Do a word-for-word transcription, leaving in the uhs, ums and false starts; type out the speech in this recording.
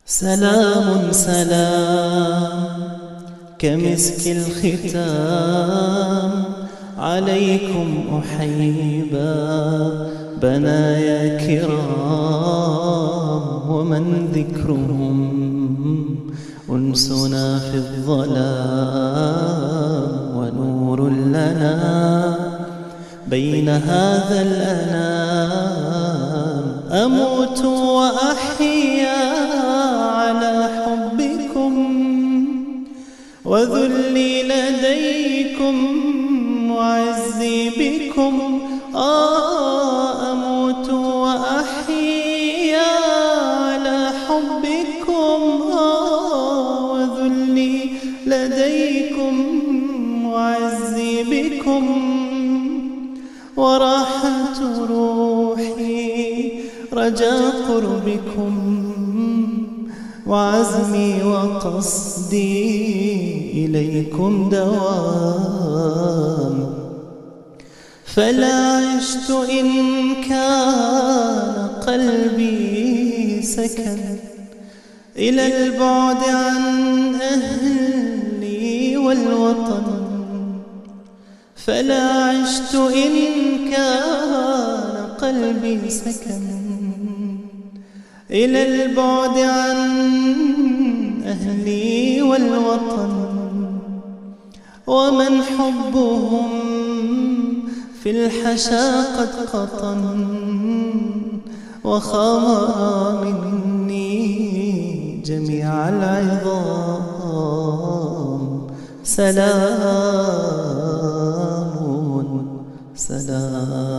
سلام سلام كمسك الختام عليكم أحيبا بنايا كرام، ومن ذكرهم أنسنا في الظلام، ونور لنا بين هذا الأنام. أموت وأحيا على حبكم، وذلي لديكم وعزي بكم. آه أموت وأحيا على حبكم، آه وذلي لديكم وعزي بكم. وراحت روحي رجا قربكم، وعزمي وقصدي إليكم دوام. فلا عشت إن كان قلبي سكن إلى البعد عن أهلي والوطن. فلا عشت إن كان قلبي سكن إلى البعد عن أهلي والوطن. ومن حبهم في الحشا قد قطن، وخام مني جميع العظام. سلام سلام.